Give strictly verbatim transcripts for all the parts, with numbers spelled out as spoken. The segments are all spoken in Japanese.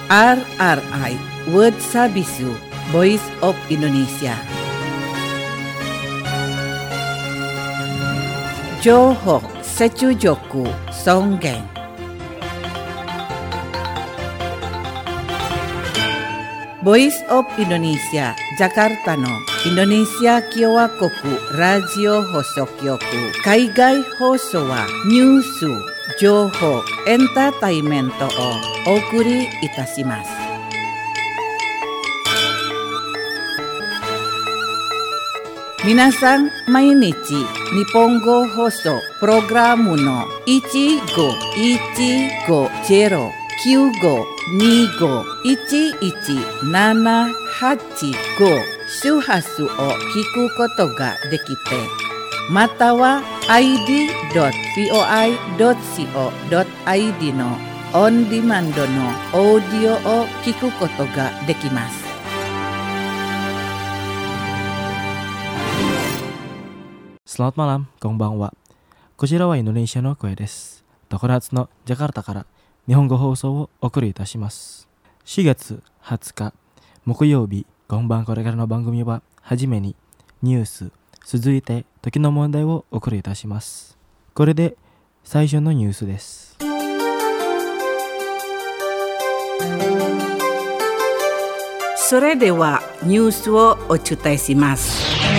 R R I World Sabisu Voice of Indonesia. Johok Secujoku Songgeng. Voice of Indonesia Jakarta no Indonesia Kyowa Koku Radio Hosokyoku Kaigai Hoso wa Nyusu Johok Entertainmento o Okuri Itashimasu. Minasan mainichi Nihongo Hoso Programu no oneごいちごゼロきゅうごにごいちいちななはちご周波数を聞くことができて、または アイディードットブイオアイドットシーオードットアイディー のオンディマンドのオーディオを聞くことができます。 Selamat malam, konbanwa. こちらはインドネシアの声です。常夏のジャカルタから日本語放送をお送りいたします。しがつはつか木曜日、今晩これからの番組ははじめにニュース、続いて時の問題をお送りいたします。これで最初のニュースです。 それではニュースをお伝えします。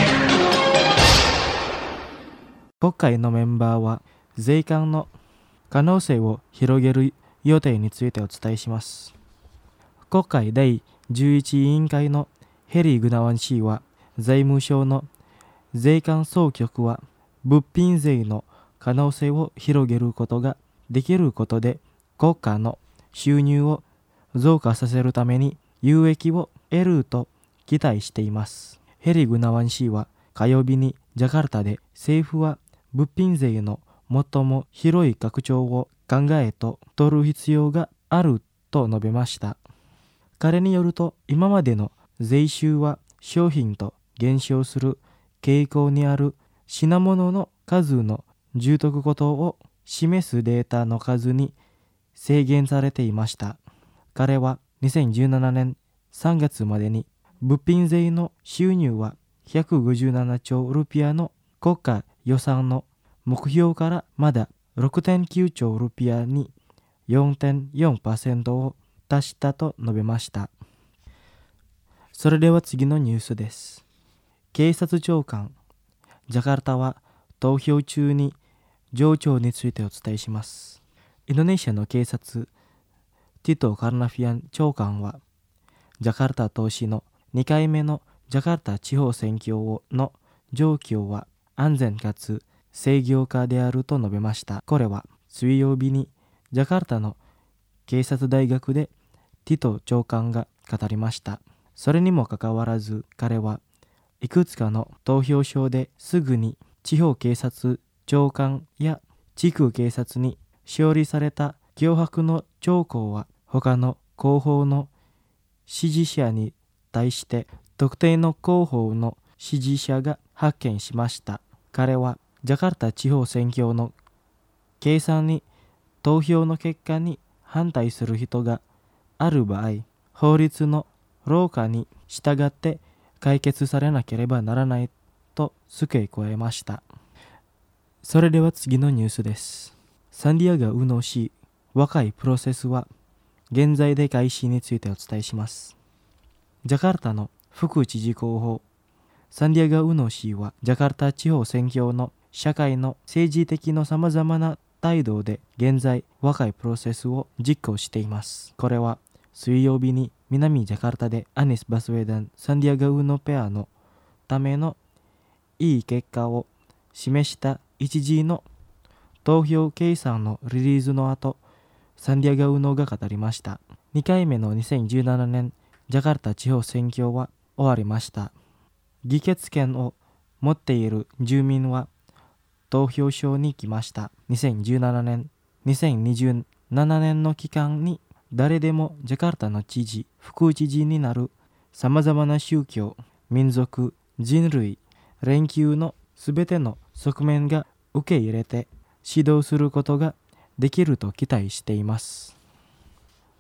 今回のメンバーは税関の可能性を広げる予定についてお伝えします。国会だいじゅういち委員会のヘリー・グナワン氏は、財務省の税関総局は物品税の可能性を広げることができることで、国家の収入を増加させるために有益を得ると期待しています。ヘリー・グナワン氏は火曜日にジャカルタで、政府は物品税の最も広い拡張を考えと取る必要があると述べました。彼によると、今までの税収は商品と減少する傾向にある品物の数の充足ことを示すデータの数に制限されていました。彼はにせんじゅうななねんさんがつまでに物品税の収入はひゃくごじゅうななちょうルピアの国家予算の目標からまだ ろくてんきゅうちょうルピアに よんてんよんパーセント を達したと述べました。それでは次のニュースです。警察長官、ジャカルタは投票中に状況についてお伝えします。インドネシアの警察、ティト・カルナフィアン長官は、ジャカルタ投資のにかいめのジャカルタ地方選挙の状況は安全かつ制御下であると述べました。これは水曜日にジャカルタの警察大学でティト長官が語りました。それにもかかわらず、彼はいくつかの投票所ですぐに地方警察長官や地区警察に勝利された脅迫の兆候は他の候補の支持者に対して特定の候補の支持者が発見しました。彼はジャカルタ地方選挙の計算に投票の結果に反対する人がある場合、法律の老化に従って解決されなければならないと付け加えました。それでは次のニュースです。サンディアガ・ウノ氏和解プロセスは現在で開始についてお伝えします。ジャカルタの副知事候補サンディアガ・ウノ氏はジャカルタ地方選挙の社会の政治的のさまざまな態度で現在和解プロセスを実行しています。これは水曜日に南ジャカルタでアニス・バスウェダン・サンディアガ・ウノペアのためのいい結果を示した一時の投票計算のリリースの後、サンディアガ・ウノが語りました。にかいめのにせんじゅうななねんジャカルタ地方選挙は終わりました。議決権を持っている住民は投票所に来ました。にせんじゅうななねん、にせんにじゅうななねんの期間に誰でもジャカルタの知事、副知事になるさまざまな宗教、民族、人類、連休のすべての側面が受け入れて指導することができると期待しています。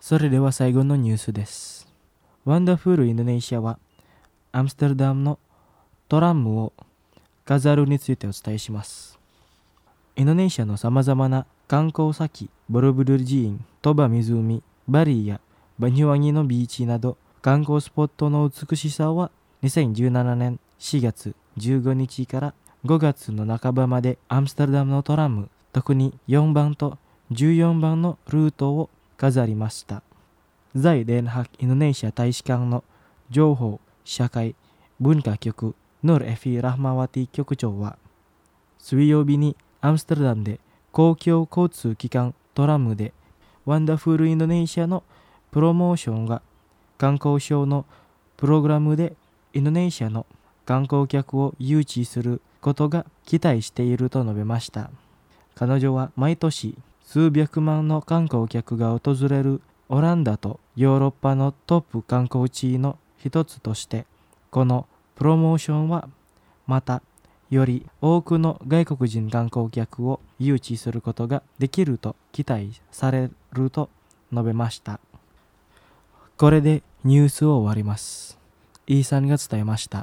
それでは最後のニュースです。ワンダフルインドネシアはアムステルダムのトラムを飾るについてお伝えします。インドネシアのさまざまな観光先、ボロブドゥル寺院、トバ湖、バリーやバニュワニのビーチなど観光スポットの美しさはにせんじゅうななねんしがつじゅうごにちからごがつの半ばまでアムステルダムのトラム、特によんばんとじゅうよんばんのルートを飾りました。在デンハクインドネシア大使館の情報社会文化局ヌール・エフィ・ラフマワティ局長は、水曜日にアムステルダムで公共交通機関トラムでワンダフルインドネシアのプロモーションが観光省のプログラムでインドネシアの観光客を誘致することが期待していると述べました。彼女は毎年数百万の観光客が訪れるオランダとヨーロッパのトップ観光地の一つとして、このプロモーションはまたより多くの外国人観光客を誘致することができると期待されると述べました。これでニュースを終わります。イーさんが伝えました。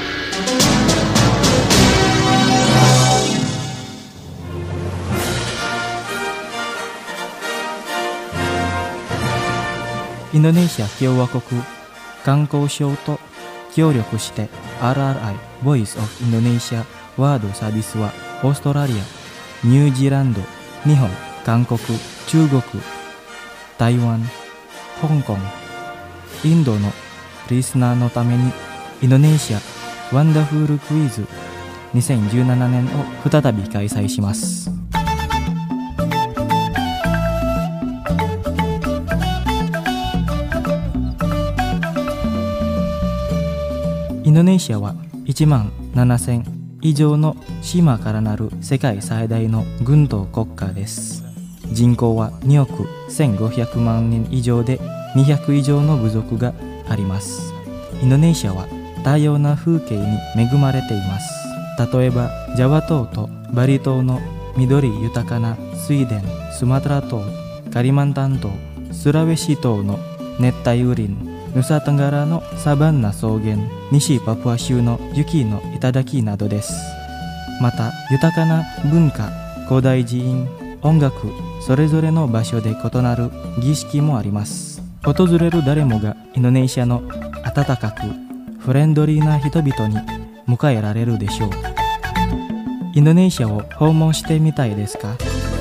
インドネシア共和国観光省と協力して アールアールアイ Voice of Indonesia ワードサービスはオーストラリア、ニュージーランド、日本、韓国、中国、台湾、香港、インドのリスナーのためにインドネシアワンダフルクイズにせんじゅうななねんを再び開催します。インドネシアはいちまんななせん以上の島からなる世界最大の軍島国家です。人口はにおくせんごひゃくまんにん以上でにひゃく以上の部族があります。インドネシアは多様な風景に恵まれています。例えばジャワ島とバリ島の緑豊かな水田、スマトラ島、カリマンタン島、スラウェシ島の熱帯雨林、ヌサトンガラのサバンナ草原、西パプア州の雪の頂などです。また豊かな文化、古代寺院、音楽、それぞれの場所で異なる儀式もあります。訪れる誰もがインドネシアの温かくフレンドリーな人々に迎えられるでしょう。インドネシアを訪問してみたいですか？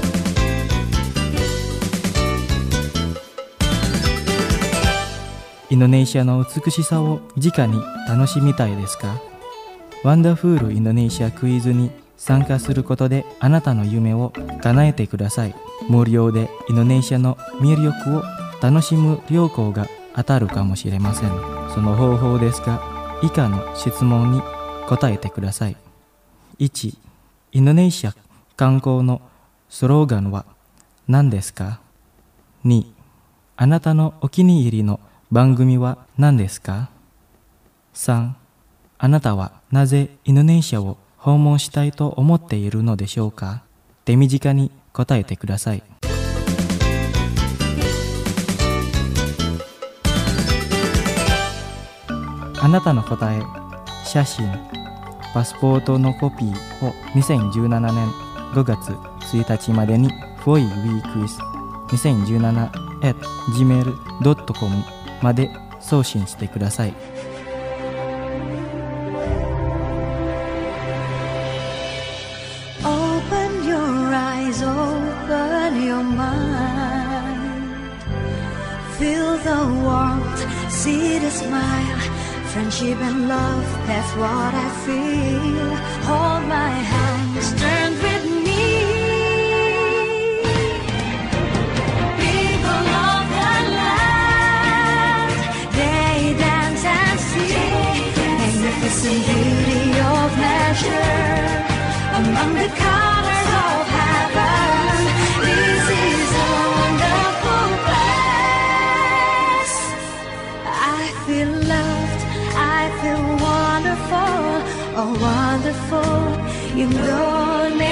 インドネシアの美しさを直に楽しみたいですか？ワンダフルインドネシアクイズに参加することであなたの夢を叶えてください。無料でインドネシアの魅力を楽しむ旅行が当たるかもしれません。その方法ですが、以下の質問に答えてください。いち、インドネシア観光のスローガンは何ですか？に、あなたのお気に入りの番組は何ですか？さん、あなたはなぜインドネシアを訪問したいと思っているのでしょうか？手短に答えてください。あなたの答え、写真、パスポートのコピーをにせんじゅうななねんごがつついたちまでに フォーイウィークイズにせんじゅうなな アット ジーメール ドットコム まで送信してください。 Open your eyes, open your mind. Feel the warmth, see the smile.Friendship and love, that's what I feel. Hold my hands, turn with me. People of the land, they dance and sing. Magnificent beauty of nature, among the colors of heaven. This is a wonderful place. I feel loved.I feel wonderful, oh wonderful, Indonesia.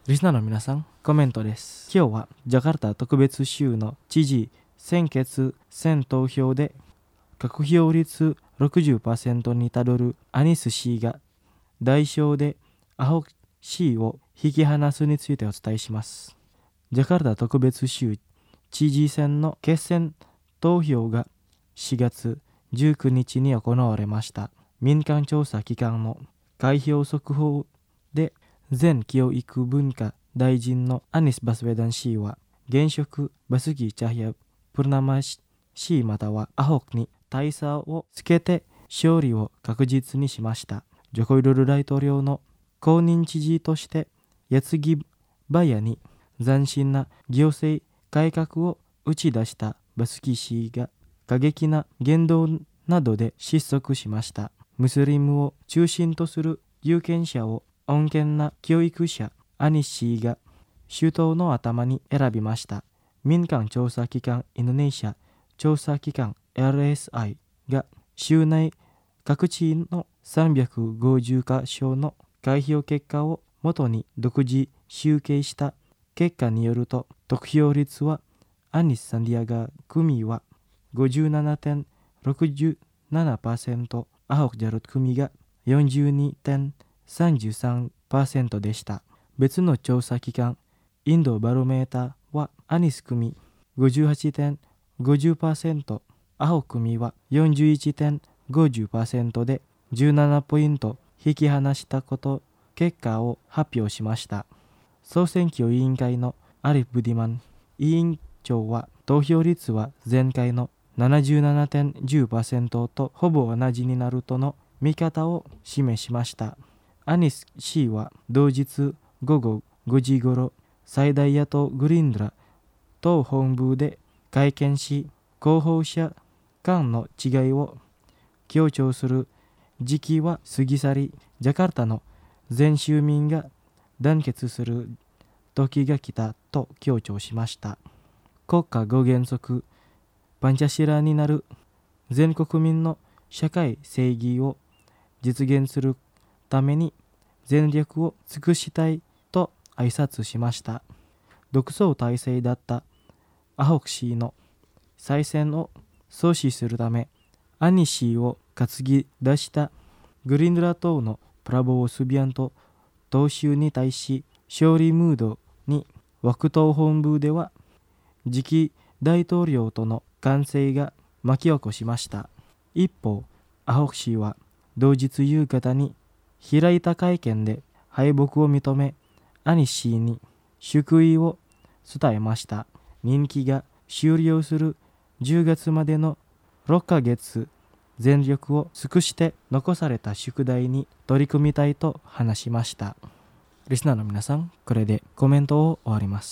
リスナーの皆さん、コメントです。今日はジャカルタ特別州の知事選決選投票で得票率 ろくじゅっパーセント にたどるアニス氏が大勝でアホク氏を引き離すについてお伝えします。ジャカルタ特別州知事選の決選投票がしがつじゅうくにちに行われました。民間調査機関の開票速報で前教育文化大臣のアニス・バスウェダン氏は現職バスギー・チャヒヤ・プルナマ氏またはアホクに大差をつけて勝利を確実にしました。ジョコ・ウィドル大統領の公認知事として矢継ぎ早に斬新な行政改革を打ち出したバスキ氏が過激な言動などで失速しました。ムスリムを中心とする有権者を穏健な教育者アニス氏が首相の頭に選びました。民間調査機関インドネシア調査機関 エルエスアイ が州内各地のさんびゃくごじゅうかしょの開票結果をもとに独自集計した結果によると、得票率はアニス・サンディアガ組は ごじゅうななてんろくななパーセント、アホク・ジャロット組が よんじゅうにてんさんさんパーセント でした。別の調査機関インドバロメーターはアニス組 ごじゅうはちてんごじゅっパーセント、アホ組は よんじゅういちてんごじゅっパーセント でじゅうななポイント引き離したこと結果を発表しました。総選挙委員会のアリフ・ブディマン委員長は投票率は前回の ななじゅうななてんいちパーセント とほぼ同じになるとの見方を示しました。アニス氏は同日午後ごじごろ、最大野党グリーンドラ党本部で会見し、候補者間の違いを強調する時期は過ぎ去り、ジャカルタの全州民が団結する時が来たと強調しました。国家五原則パンチャシラになる全国民の社会正義を実現するために全力を尽くしたいと挨拶しました。独走体制だったアホク氏の再選を阻止するためアニ氏を担ぎ出したグリーンドラ党のプラボー・スビアント党首に対し勝利ムードに湧く党本部では次期大統領との関係が巻き起こしました。一方、アホク氏は同日夕方に開いた会見で敗北を認め、アニ氏に祝意を伝えました。任期が終了するじゅうがつまでのろっかげつ、全力を尽くして残された宿題に取り組みたいと話しました。リスナーの皆さん、これでコメントを終わります。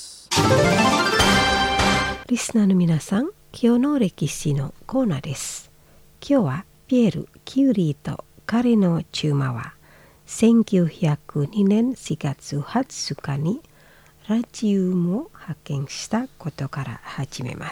リスナーの皆さん、今日の歴史のコーナーです。今日はピエール・キューリーと彼の妻はせんきゅうひゃくにねんしがつはつかにラジウムを発見したことから始めます。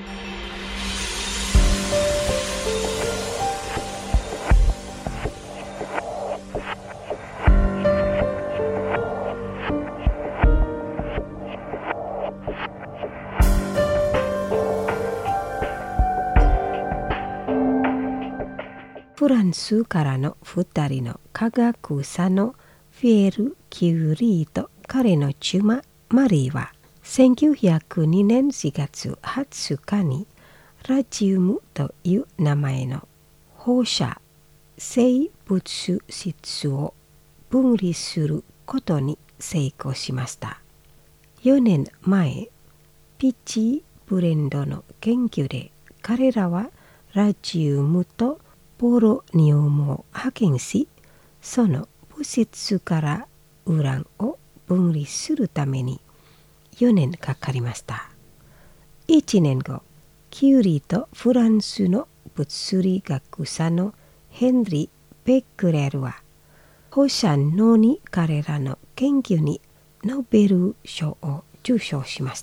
フランスからのふたりの科学者のピエール・キューリーと彼の妻マリーはせんきゅうひゃくにねんしがつはつかにラジウムという名前の放射性物質を分離することに成功しました。よねんまえ、ピッチブレンドの研究で彼らはラジウムとポロニウムを発見し、その物質からウランを分離するためによねんかかりました。いちねんご、キューリーとフランスの物理学者のヘンリー・ベックレルは放射能に彼らの研究にノーベル賞を受賞しました。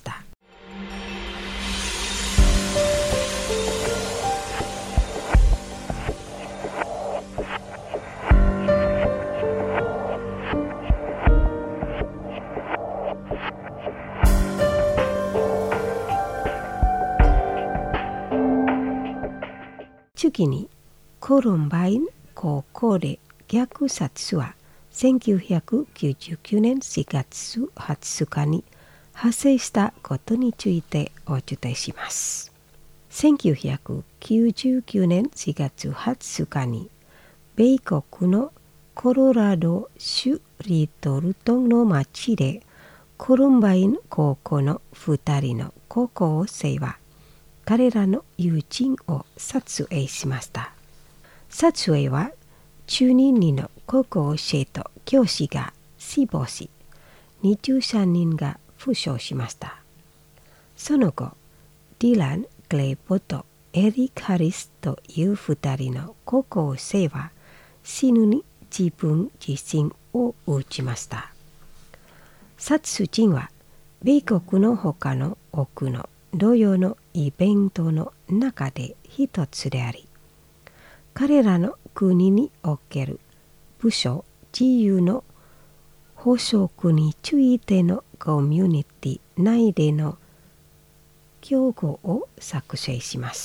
次にコロンバイン高校で虐殺はせんきゅうひゃくきゅうじゅうきゅうねんしがつはつかに発生したことについてお伝えします。せんきゅうひゃくきゅうじゅうきゅうねんしがつはつかに米国のコロラド州リトルトンの町でコロンバイン高校のふたりの高校生は彼らの友人を撮影しました。撮影はじゅうににんの高校生と教師が死亡し、にじゅうさんにんが負傷しました。その後、ディラン・クレイボとエリック・ハリスというふたりの高校生は死ぬに自分自身を撃ちました。殺人は米国の他の多くの同様のイベントの中で一つであり、彼らの国における武装自由の法則についてのコミュニティ内での標語を作成します。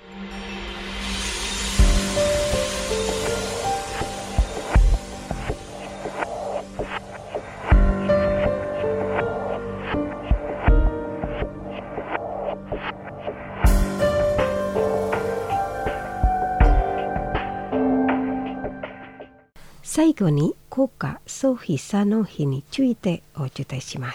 最後に国家総悲惨の日についてお伝えします。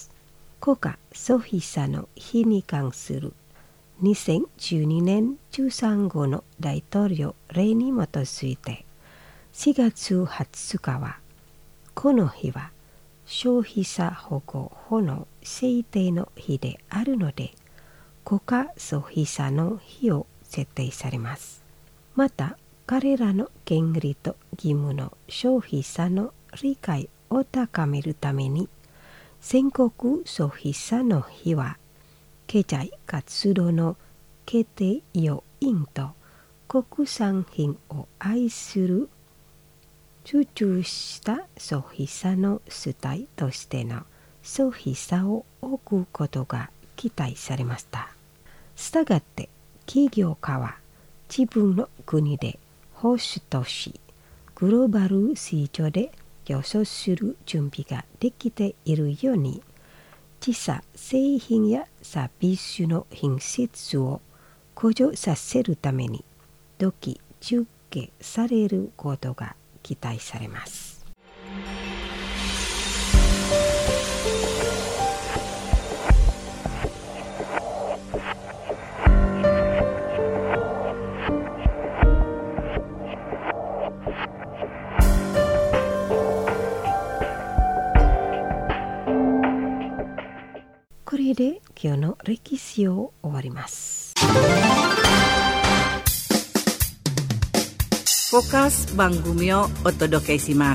国家総悲惨の日に関するにせんじゅうにねんじゅうさんごうの大統領令に基づいてしがつはつかはこの日は消費者保護法の制定の日であるので国家総悲惨の日を設定されます。また彼らの権利と義務の消費者の理解を高めるために全国消費者の日は経済活動の決定要因と国産品を愛する集中した消費者の主体としての消費者を置くことが期待されました。したがって企業家は自分の国で保守とし、グローバル市場で競争する準備ができているように、自社製品やサービスの品質を向上させるために、土器中継されることが期待されます。これで今日の歴史を終わります。 フォーカス番組をお届けします。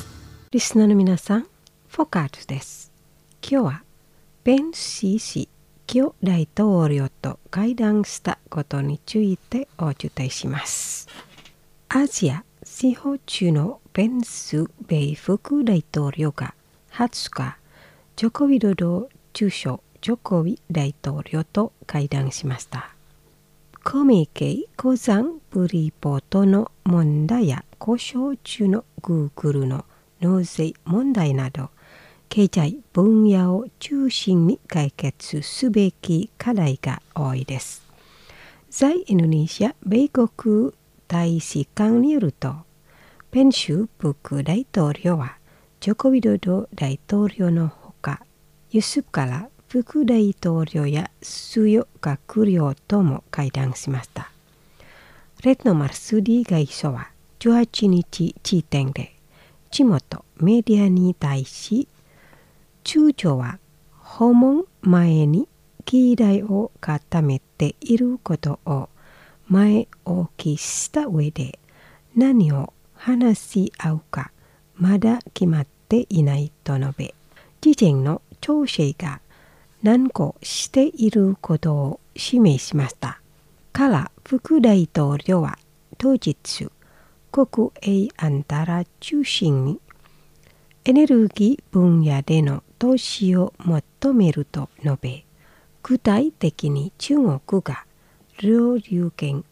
リスナーの皆さん、フォーカスです。今日はペンシー氏旧大統領と会談したことについてお伝えします。アジア司法中のペンス米副大統領がはつか、ジョコビドド中相ジョコビ大統領と会談しました。公明系鉱山プリポートの問題や交渉中の Google の納税問題など経済分野を中心に解決すべき課題が多いです。在インドネシア米国大使館によると、ペンシュ副大統領はジョコビドド大統領のほか、ユスフから副大統領や主要閣僚とも会談しました。レッドマルスディ外相はじゅうはちにち時点で地元メディアに対し、中朝は訪問前に議題を固めていることを前置きした上で、何を話し合うかまだ決まっていないと述べ、事前の調整が難航していることを示しました。から副大統領は当日、国営あんたら中心にエネルギー分野での投資を求めると述べ、具体的に中国が領有権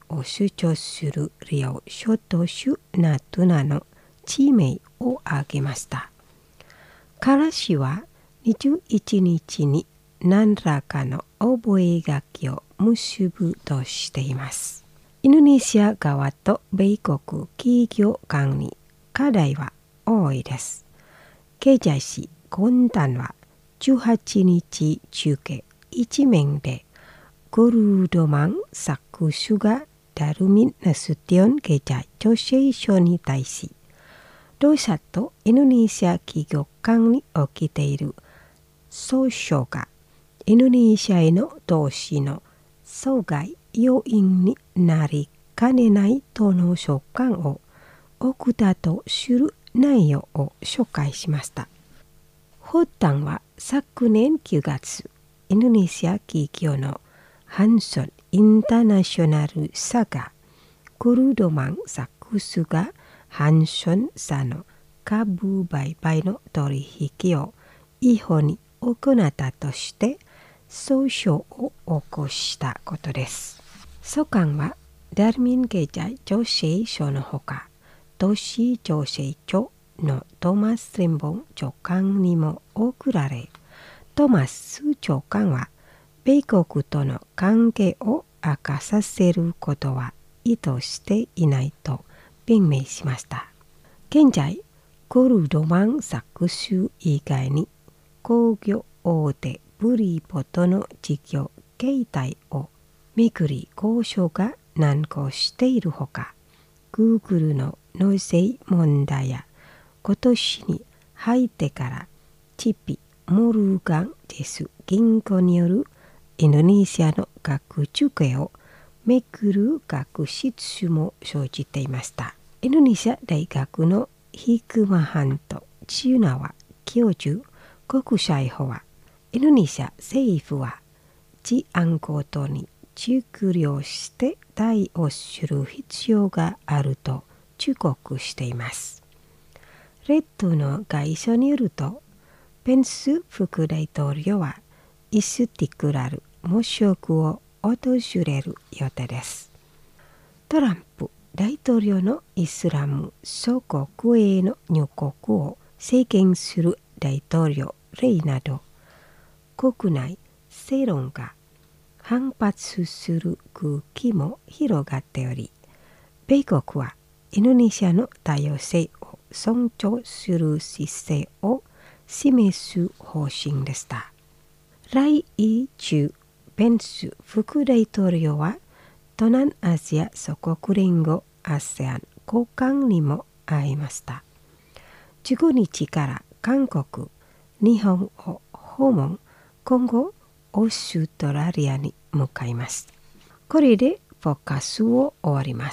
を主張する両諸島主ナトゥナの地名を挙げました。からしはにじゅういちにちに何らかの覚書を結ぶとしています。インドネシア側と米国企業間に課題は多いです。経済誌混沌はじゅうはちにち付一面でゴルドマン作主がダルミン・ナスティオン経済調整書に対し、同社とインドネシア企業間に起きている訴訟がインドネシアへの投資の阻害要因になりかねないとの書簡を送ったとする内容を紹介しました。発端は昨年きゅうがつ、インドネシア企業のハンソン・インターナショナル社がゴルドマン・サックスがハンソン社の株売買の取引を違法に行ったとして訴訟を起こしたことです。訴簡はダルミン経済調整書のほか、都市調整庁のトーマス・レンボン長官にも送られ、トーマス長官は米国との関係を悪化させることは意図していないと弁明しました。現在、ゴルドマン・サックス以外に工業大手ブリポとの事業形態をめぐり交渉が難航しているほか、Google の納税問題や今年に入ってからチピ・モルガンチェス銀行によるインドネシアの学中継をめぐる学質も生じていました。インドネシア大学のヒクマハント・チユナワ教授、国際法はインドネシア政府は治安ごとに熟慮して対応する必要があると忠告しています。レッドの外相によると、ペンス副大統領はイスティクラルモショクを訪れる予定です。トランプ大統領のイスラム祖国への入国を制限する大統領令など、国内世論が反発する空気も広がっており、米国はインドネシアの多様性を尊重する姿勢を示す方針でした。来中、ペンス副大統領は東南アジア諸国連合 アセアン 高官にも会いました。じゅうごにちから韓国、日本を訪問、今後オーストラリアに向かいます。これでフォーカスを終わります。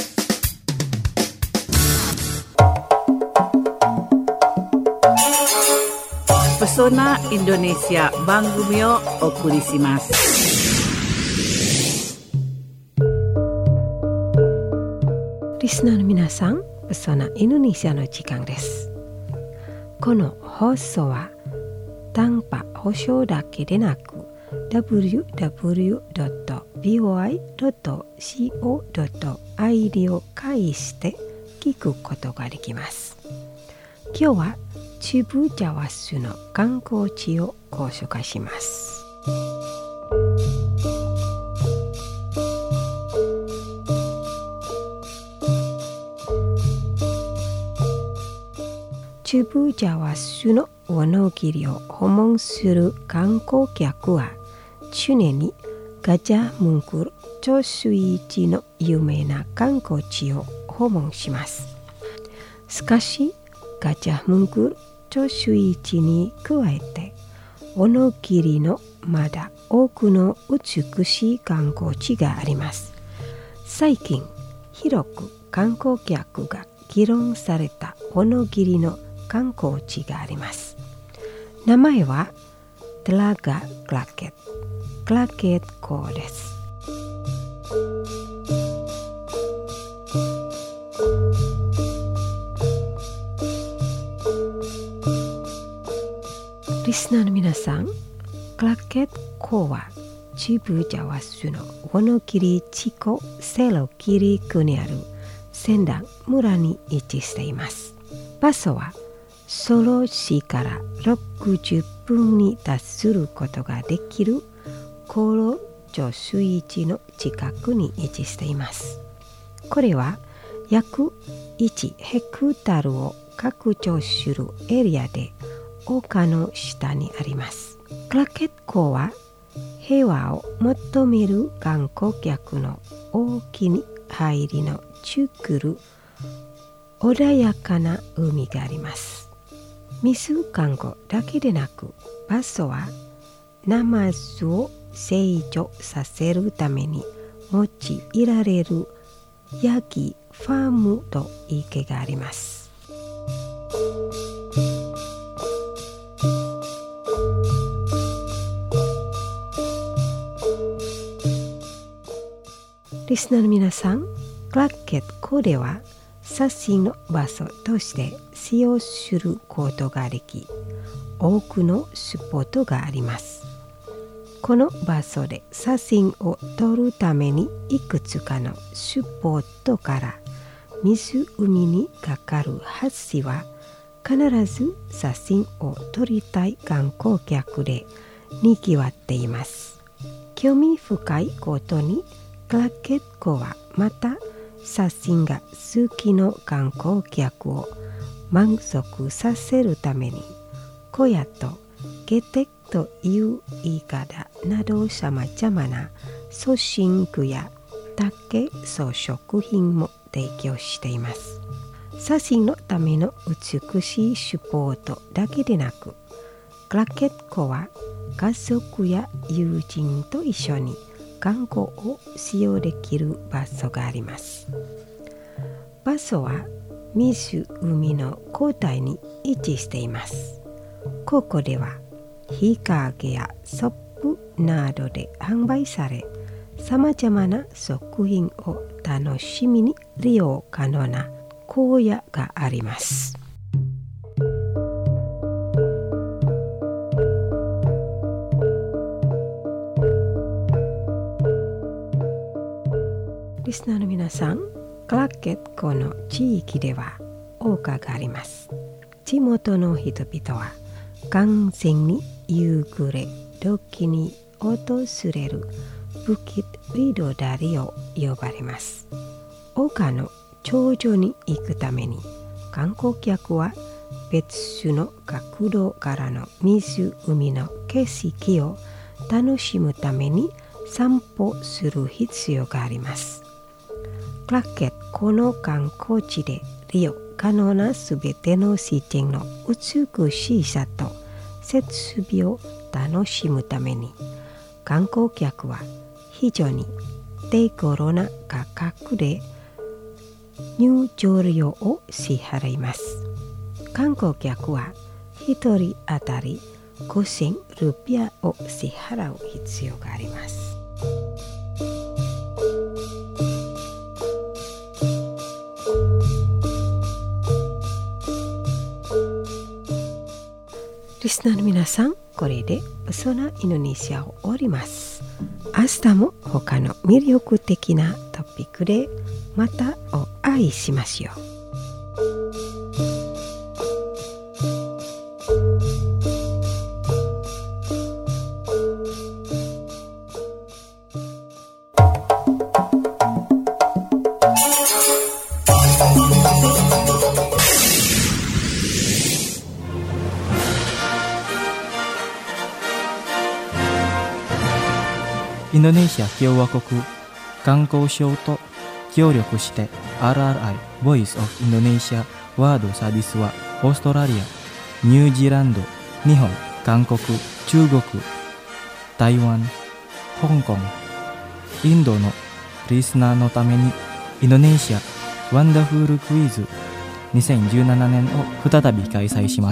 Pesona Indonesia 番組をお送りします。 リスナーの皆さん、Pesona Indonesiaの時間です。この放送はtanpa 保証だけでなく ダブリューダブリュードットビーオーアイドットコードットアイディー を介して聞くことができます。今日はチブジャワスの観光地をご紹介します。チブジャワスの物切りを訪問する観光客は常にガジャムンクル貯水池の有名な観光地を訪問します。しかしガジャムンクル貯水池に加えて物切りのまだ多くの美しい観光地があります。最近広く観光客が議論された物切りの観光地があります。名前はテラガ・クラケット、クラケット港です。リスナーの皆さん、クラケット港は中部ジャワ州のウォノキリ地区セロキリ区にある仙台村に位置しています。場所はソロ市からろくじゅっぷんに達することができる高炉貯水池の近くに位置しています。これは約いちヘクタールを拡張するエリアで丘の下にあります。クラケット港は平和を求める観光客の大きな入りの作る穏やかな海があります。水観光だけでなく、場所はナマズを成長させるために用いられるヤギファームと池があります。リスナーの皆さん、クラケット港では写真の場所として使用することができ、多くのスポットがあります。この場所で写真を撮るためにいくつかのスポットから湖にかかる橋は必ず写真を撮りたい観光客でにぎわっています。興味深いことにクラケット港はまた写真が好きの観光客を満足させるために小屋とゲテクという言い方などさまざまな装飾具や竹装飾品も提供しています。写真のための美しいスポットだけでなく、クラケット港は家族や友人と一緒に観光を使用できる場所があります。場所は湖の交代に位置しています。ここでは日陰やソップなどで販売され、さまざまな食品を楽しみに利用可能な荒野があります。リスナーの皆さん、クラケット港の地域では丘があります。地元の人々は完全に夕暮れ時に訪れるブキット・ビドダリを呼ばれます。丘の頂上に行くために観光客は別種の角度からの湖の景色を楽しむために散歩する必要があります。クラケットこの観光地で利用可能なすべての自然の美しさと設備を楽しむために観光客は非常に手頃な価格で入場料を支払います。観光客はひとり当たりごせんルピアを支払う必要があります。リスナーの皆さん、これでそのインドネシアを終わります。明日も他の魅力的なトピックでまたお会いしましょう。 インドネシア共和国観光省と協力して アールアールアイ Voice of Indonesia ワードサービスはオーストラリア、ニュージーランド、日本、韓国、中国、台湾、香港、インドのリスナーのためにインドネシアワンダフルクイズにせんじゅうななねんを再び開催します。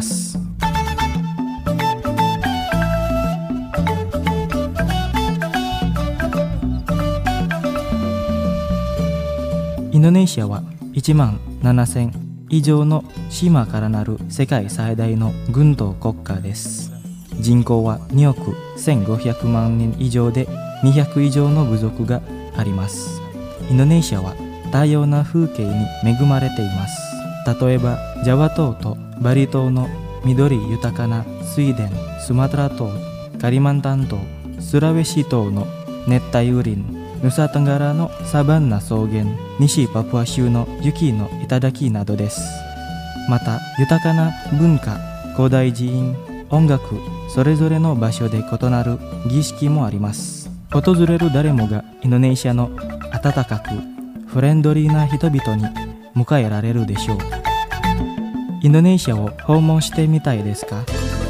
インドネシアはいちまんななせん以上の島からなる世界最大の群島国家です。 人口はにおくせんごひゃくまんにん以上でにひゃく以上の部族があります。インドネシアは多様な風景に恵まれています。例えばジャワ島とバリ島の緑豊かな水田、スマトラ島、カリマンタン島、スラウェシ島の熱帯雨林、ヌサトンガラのサバンナ草原、西パプア州の雪の頂などです。また豊かな文化、古代寺院、音楽、それぞれの場所で異なる儀式もあります。訪れる誰もがインドネシアの温かくフレンドリーな人々に迎えられるでしょう。インドネシアを訪問してみたいですか？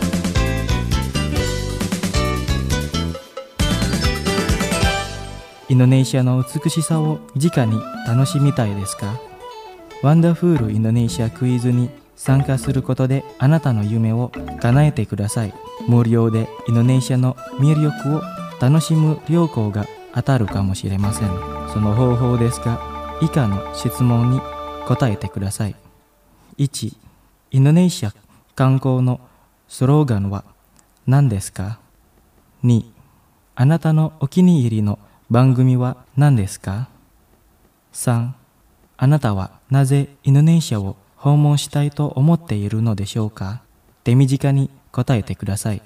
インドネシアの美しさを直に楽しみたいですか？ワンダフールインドネシアクイズに参加することであなたの夢を叶えてください。無料でインドネシアの魅力を楽しむ旅行が当たるかもしれません。その方法ですが、以下の質問に答えてください。いち、インドネシア観光のスローガンは何ですか？に、あなたのお気に入りの番組は何ですか？さん、あなたはなぜインドネシアを訪問したいと思っているのでしょうか？手短に答えてください。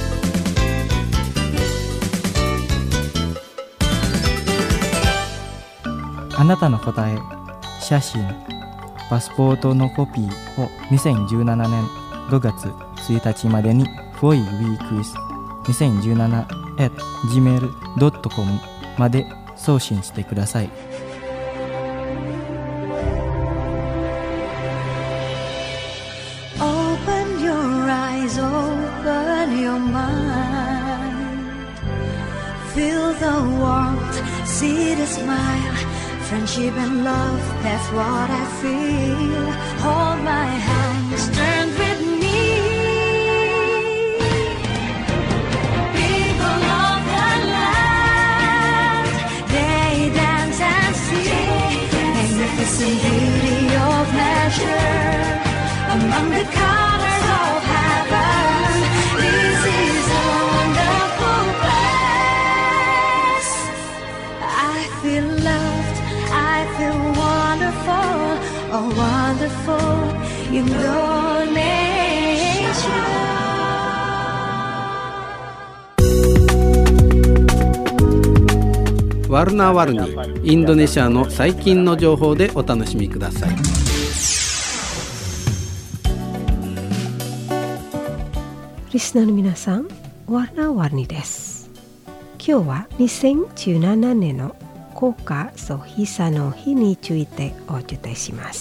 あなたの答え、写真、パスポートのコピーをにせんじゅうななねんごがつついたちまでに フォイウィークイズにせんじゅうなな アット ジーメール ドット コム まで送信してください。 Open your eyes, open your mind. Feel the warmth, see the smile. Friendship and love, that's what I feel. Hold my hands, turn with me. People of the land, they dance and sing. Magnificent beauty of nature, among the colors of heaven. This is a wonderful place. I feel loved, I feel wonderful, oh wonderful Indonesia. ワルナーワルニー、インドネシアの最近の情報でお楽しみください。 リスナーの皆さん、ワルナーワルニーです。今日はにせんじゅうななねんの国家総悲惨の日についてお伝えします。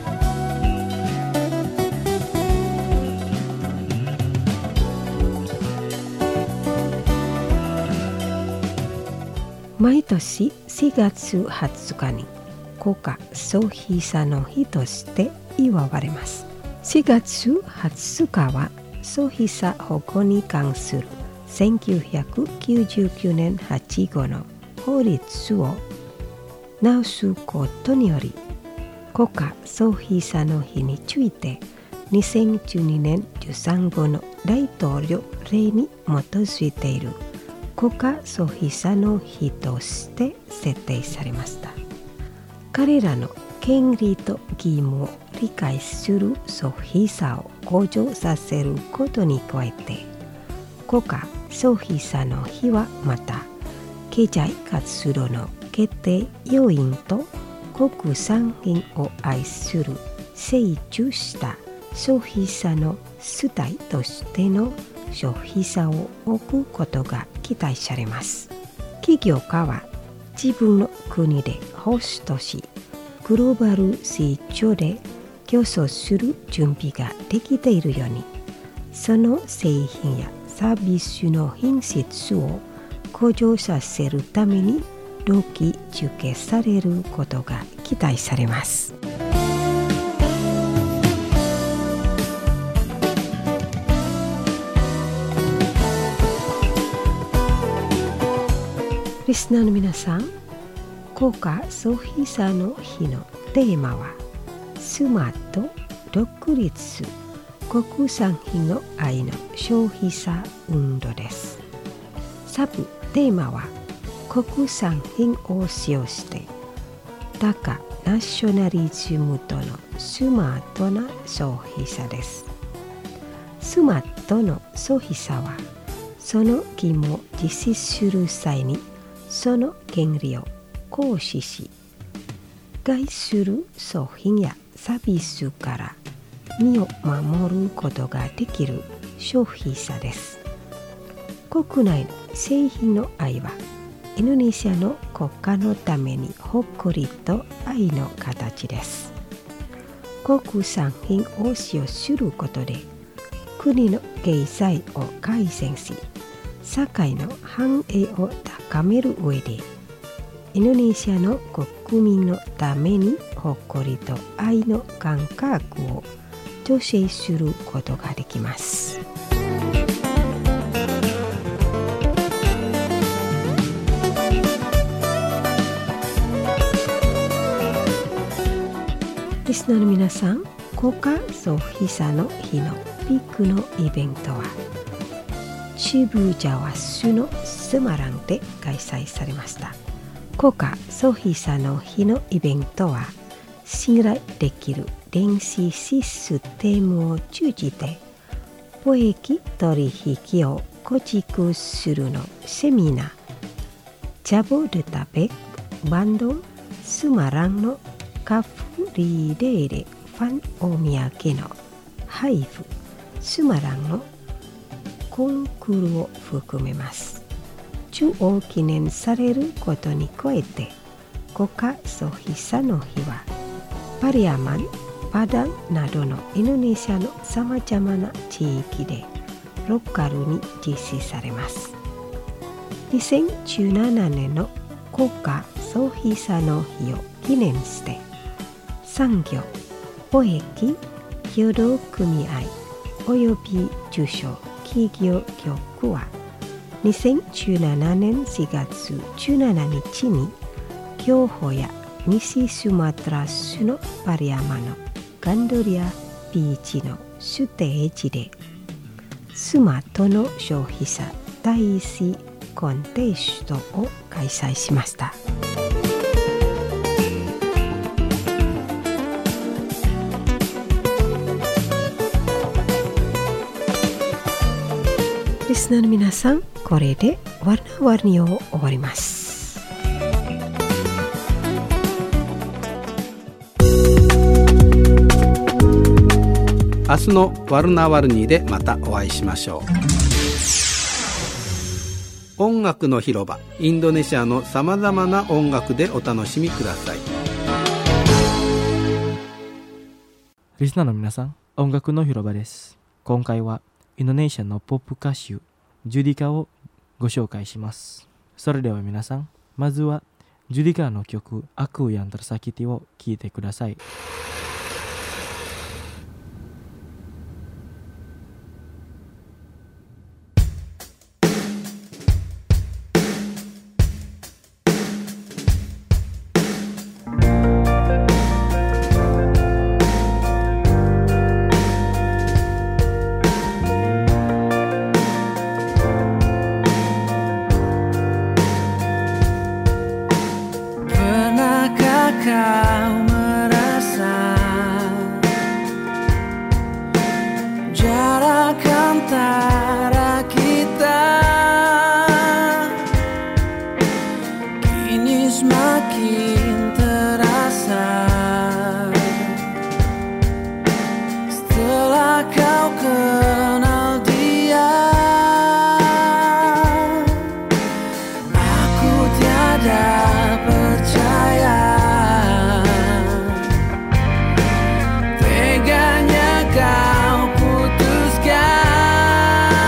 毎年しがつはつかに国家総悲惨の日として祝われます。しがつはつかは総悲惨保護に関するせんきゅうひゃくきゅうじゅうきゅうねんはちごうの法律を直すことにより、国家総悲惨の日についてにせんじゅうにねんじゅうさんごうの大統領令に基づいている国家総悲惨の日として設定されました。彼らの権利と義務を理解する総悲惨を向上させることに加えて、国家総悲惨の日はまた経済活動の決定要因と国産品を愛する成熟した消費者の主体としての消費者を置くことが期待されます。企業家は自分の国でホストし、グローバル市場で競争する準備ができているように、その製品やサービスの品質を向上させるために労基中継されることが期待されます。リスナーの皆さん、国家総悲惨の日のテーマはスマと独立国産品の愛の消費者運動です。サブテーマは国産品を使用して高ナショナリズムとのスマートな消費者です。スマートの消費者はその義務を実施する際にその権利を行使し害する商品やサービスから身を守ることができる消費者です。国内の製品の愛はインドネシアの国家のために誇りと愛の形です。国産品を使用することで国の経済を改善し社会の繁栄を高める上でインドネシアの国民のために誇りと愛の感覚を醸成することができます。リスナーの皆さん、国家消費者の日のピークのイベントは渋谷ワスのスマランで開催されました。国家消費者の日のイベントは信頼できる電子システムを通じて貿易取引を構築するのセミナージャボルタベクバンドンスマランのカフリレーレファンお土産の配布スマランのコンクールを含めます。中央記念されることに加えて国家消費者の日はパリアマン、パダンなどのインドネシアのさまざまな地域でローカルに実施されます。にせんじゅうななねんの国家消費者の日を記念して産業、貿易、協同組合および中小企業局はにせんじゅうななねんしがつじゅうしちにちに競歩や西スマトラ州のパリアマのガンドリアビーチのステージでスマートの消費者大使コンテストを開催しました。リスナーの皆さん、これでワルナワルニを終わります。 明日のワルナワルニーでまたお会いしましょう。音楽の広場、インドネシアのさまざまな音楽でお楽しみください。 リスナーの皆さん、音楽の広場です。今回はインドネシアのポップ歌手ジュディカをご紹介します。それでは皆さん、まずはジュディカの曲Aku Yang Tersakitiを聴いてください。 Kau merasa jarak antara kita kini semakin terasa setelah kau kenal dia. Aku tiada percaya kau putuskan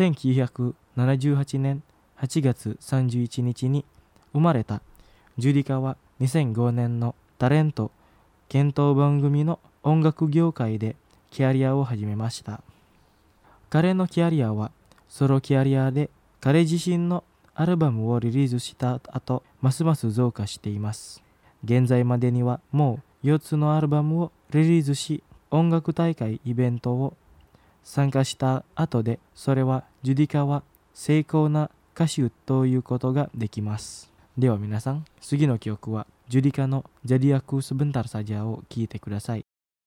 せんきゅうひゃくななじゅうはちねんはちがつさんじゅういちにちに生まれたジュディカはにせんごねんのタレント検討番組の音楽業界でキャリアを始めました。彼のキャリアはソロキャリアで彼自身のアルバムをリリースした後、ますます増加しています。現在までにはもうよっつのアルバムをリリースし、音楽大会イベントを参加した後で、それはジュディカは成功な歌手ということができます。では皆さん、次の曲はジュディカのJadi Aku Sebentar Sajaを聴いてください。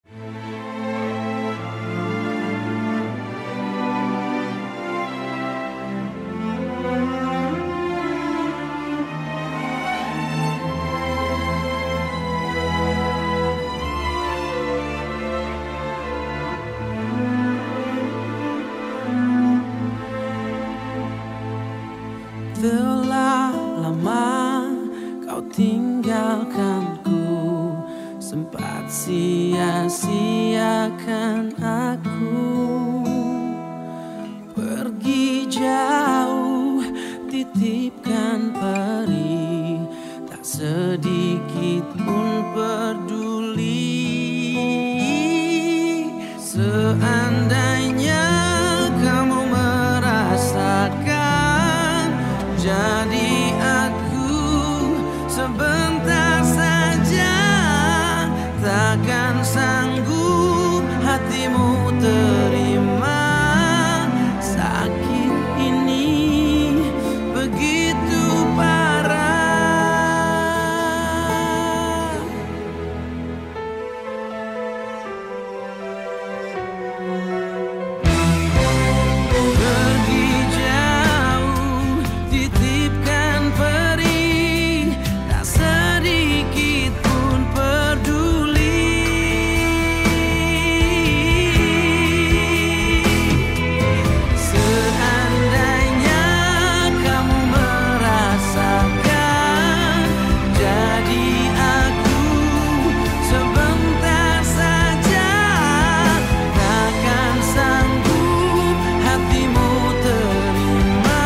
Telah lama kau tinggalkanku, sempat sia-siakan aku. Pergi jauh, titipkan peri, tak sedikit pun peduli. Seandainya kamu merasakan jadi aku sebentar saja, takkan sanggup hatimu terima sakit ini begitu parah. Pergi jauh, titipkan peri, tak sedikit pun peduli. Seandainya kamu merasakan jadi aku sebentar saja, takkan sanggup hatimu terima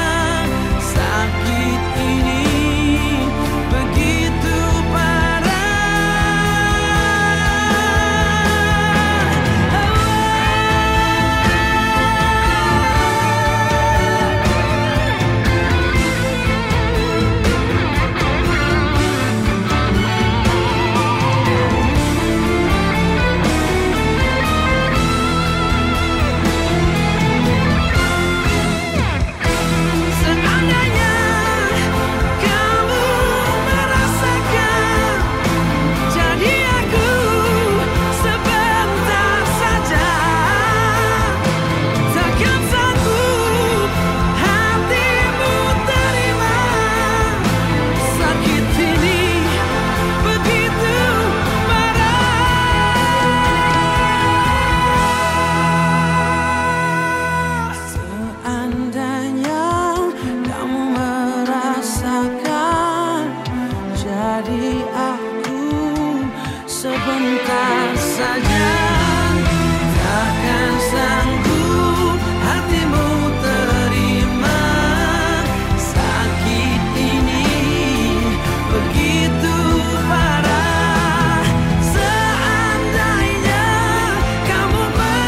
sakit ini begitu Seandainya kamu merasakan jadi aku sebentar saja, takkan sanggup hatimu terima sakit ini begitu parah. Seandainya kamu merasakan jadi aku sebentar saja, takkan sanggup hatimu terima sakit ini begitu parah. Seandainya kamu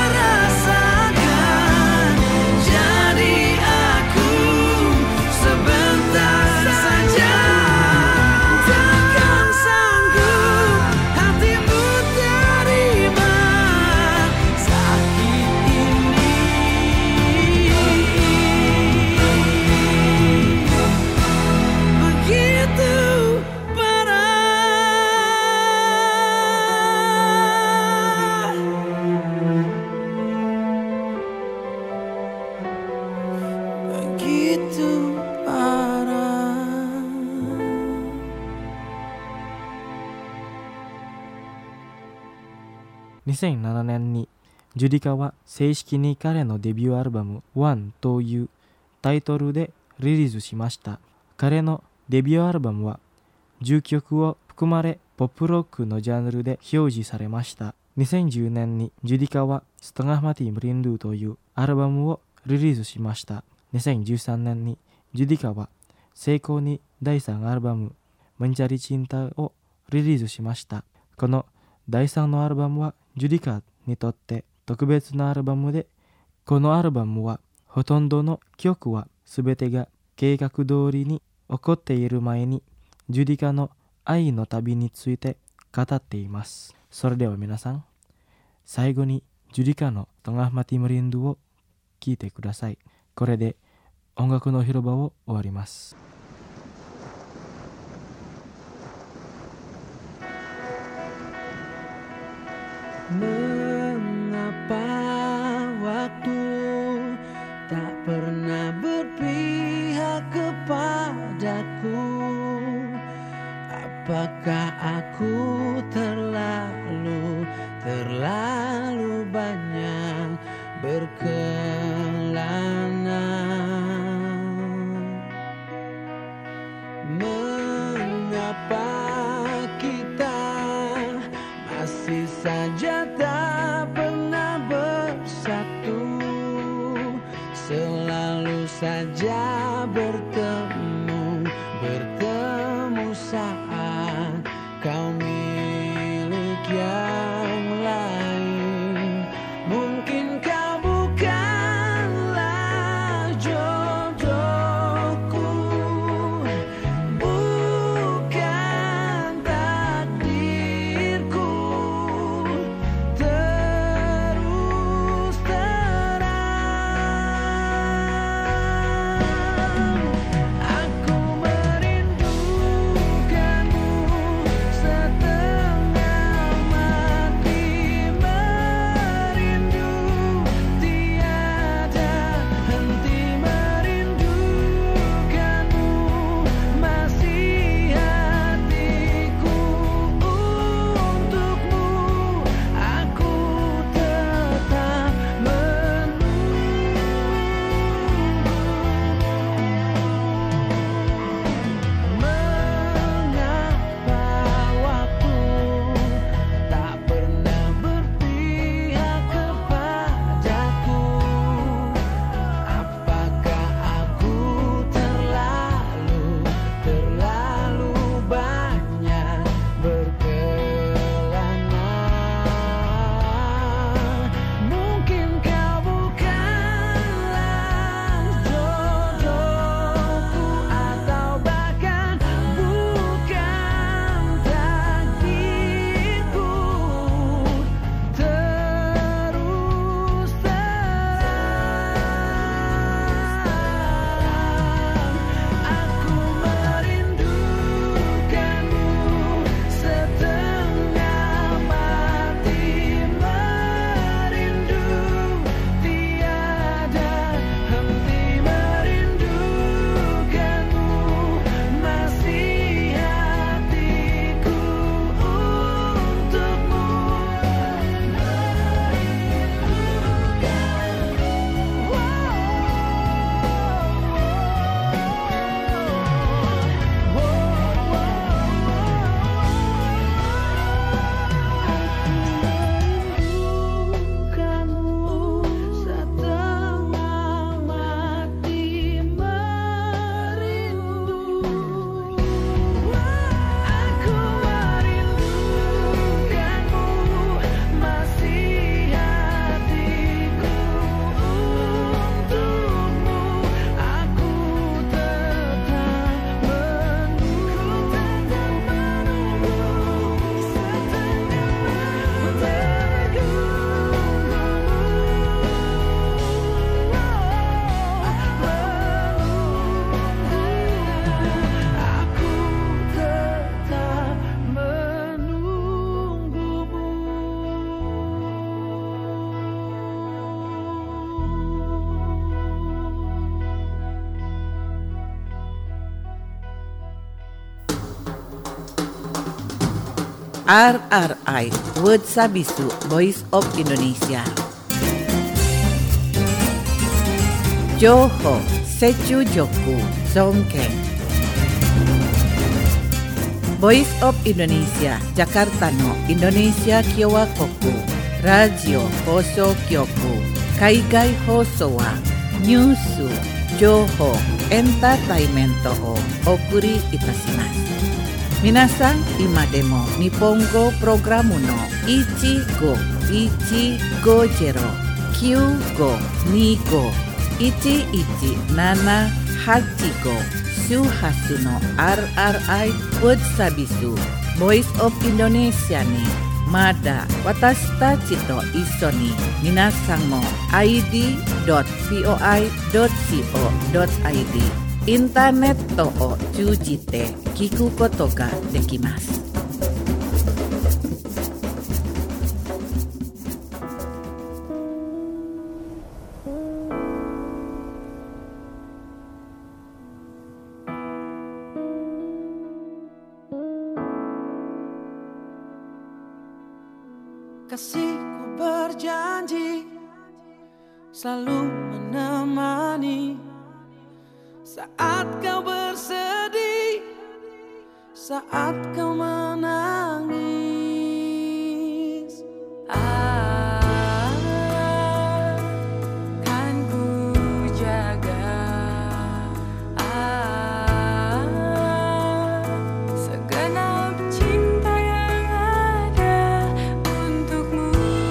merasakan jadi aku sebentar saja, takkan sanggup hatimu terima sakit ini begitu parah. Begitu parah. にせんななねんにジュディカは正式に彼のデビューアルバムワンというタイトルでリリースしました。彼のデビューアルバムはじゅっきょくを含まれ、ポップロックのジャンルで表示されました。にせんじゅうねんにジュディカはスタガマティムリンドゥというアルバムをリリースしました。にせんじゅうさんねんにジュディカは成功にだいさんアルバムMencari Cintaをリリースしました。このだいさんのアルバムはジュディカにとって特別なアルバムで、このアルバムはほとんどの曲は全てが計画通りに起こっている前にジュディカの愛の旅について語っています。それでは皆さん、最後にジュディカのTengah Mati Merinduを聴いてください。これで音楽の広場を終わります。 Mengapa waktu tak pernah berpihak kepadaku? Apakah aku terlalu, terlalu banyak berkelana? Mengapa kita masih saja tak pernah bersatu, selalu saja bertemu, bertemu saat kau milik yang lain. Mungkin kau bukanlah jodohku, bukan takdirku. Terus terang aku merindukanmu, setengah mati merindu, tiada henti merindukanmu, masih hatiku untukmu, aku tetap menunggu. Mengapa waktu tak pernah berpihak kepadaku? Apakah aku terlalu, terlalu banyak berkelana? Mungkin kau bukanlah jodohku, atau bahkan bukan takdirku. Terus terang aku merindukanmu, setengah mati merindu, tiada henti merindukanmu, masih hatiku untukmu. Merindukanmu, setengah mati merindu. Aku merindukanmu, masih hatiku untukmu, aku tetap menunggu, aku tetap R R I Word Sabisu Voice of Indonesia. Johor Secu Joku Songkeng. Voice of Indonesia Jakarta no Indonesia Kyowa Koku Radio Hoso Kyoku Kaigai Hoso wa ニュース、情報、エンターテイメントをお送りいたします。皆さん、今でも日本語プログラムのいちごいちごゼロ きゅうごにご いちいちななはちご 周波数の アールアールアイ World Service Voice of Indonesia にまだ私たちと一緒に皆さんも アイディードットブイオーアイドットシーオードットアイディー インターネットを通じて聞くことができます。 Kasihku berjanji selalu menemani saat kau bersedih, saat kau menangis. Akan ku jaga ah, segenap cinta yang ada untukmu.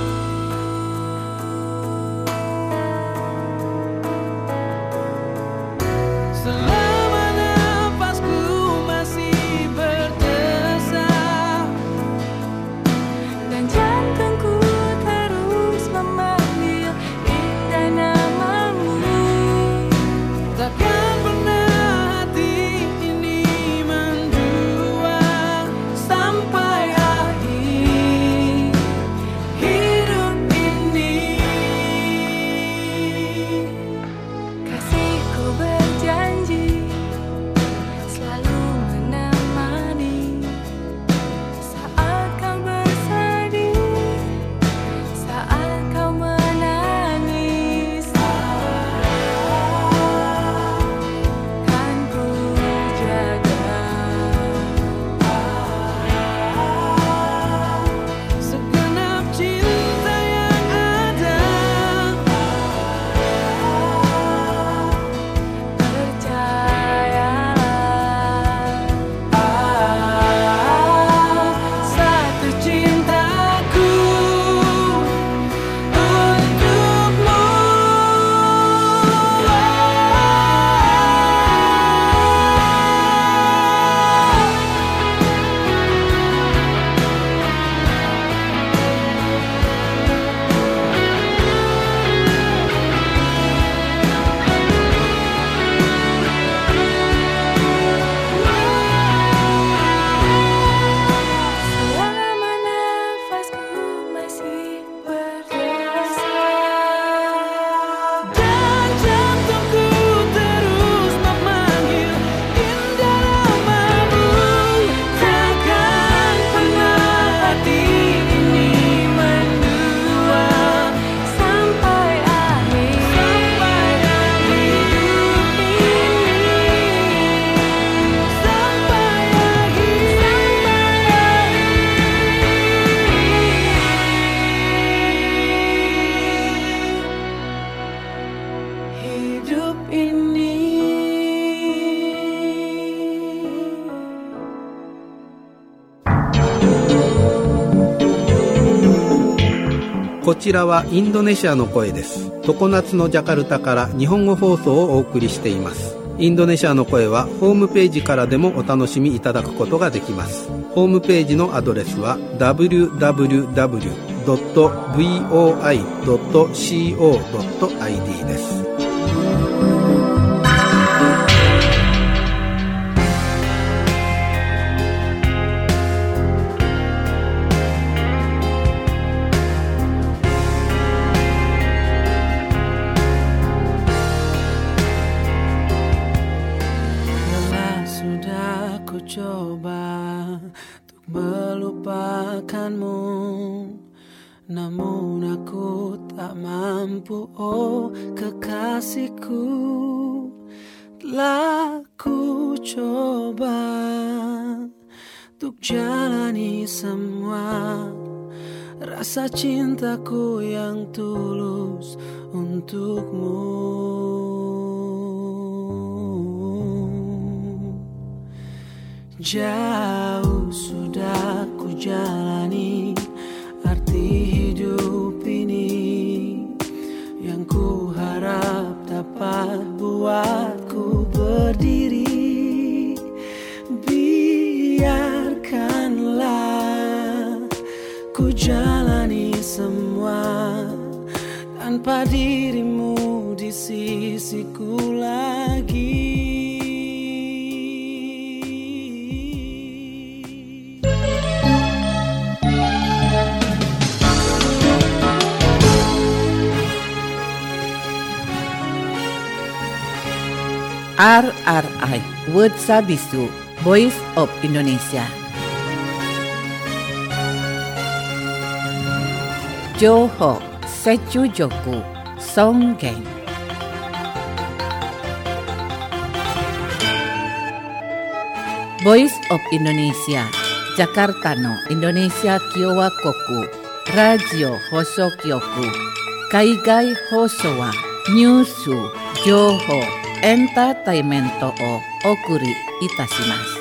Selama nafasku masih berdesah dan jantungku terus memanggil indah namamu, takkan pernah hati ini mendua sampai akhir hidup ini. Kasihku berjanji selalu menemani saat kau bersedih, saat kau menangis. Kan ku jaga segenap cinta yang ada. Percayalah, satu cintaku untukmu. Selama nafasku masih berdesah dan jantungku terus memanggil indah namamu, takkan pernah hati ini mendua sampai akhir hidup ini, sampai akhir hidup ini. こちらはインドネシアの声です。常夏のジャカルタから日本語放送をお送りしています。インドネシアの声はホームページからでもお楽しみいただくことができます。ホームページのアドレスは ダブリューダブリューダブリュードットブイオーアイドットシーオードットアイディー です。 Lelah sudah ku coba untuk melupakanmu, namun aku tak mampu, oh kekasihku. Telah ku coba untuk jalani semua rasa cintaku yang tulus untukmu. Jauh sudah ku jalani arti hidup ini, yang ku harap dapat buatku berdiri. Biarkanlah ku jalani semua tanpa dirimu di sisiku lagi. R R I Word Sabisu, Voice of Indonesia. Johor Secu Joku Songgeng. Voice of Indonesia, Jakarta no Indonesia Kiowa Koku, Radio Hoso Kyoku, Kaigai Hoso wa Nyusu Johor Entertainmento o okuri itashimasu.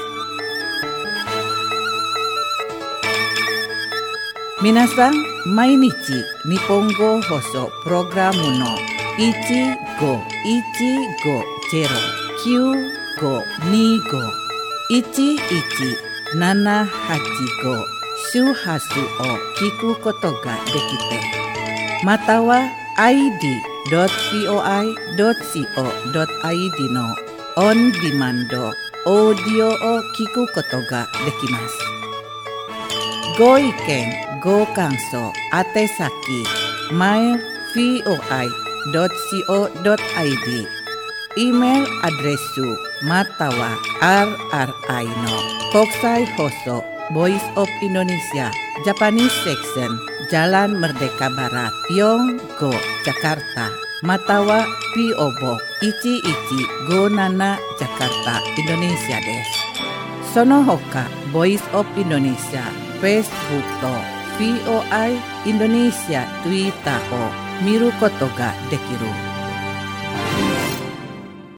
Minasan, mainichi Nihongo Hoso Programu no one go one go zero nine go ni go one one nana hachi go shuhasu o kiku koto ga dekite. Mata wa I D dot voi dot co dot i d の on demand オーディオを聞くことができます。ご意見、ご感想、宛先 マイル voi dot co dot i d、 E メールアドレスまたは アールアールアイ の国際放送 Voice of Indonesia Japanese Section Jalan Merdeka Barat Yonggo Jakarta, Matawa P O Box one one five seven Jakarta Indonesia です。その他 Voice of Indonesia Facebook と ブイオアイ Indonesia Twitter を見ることができる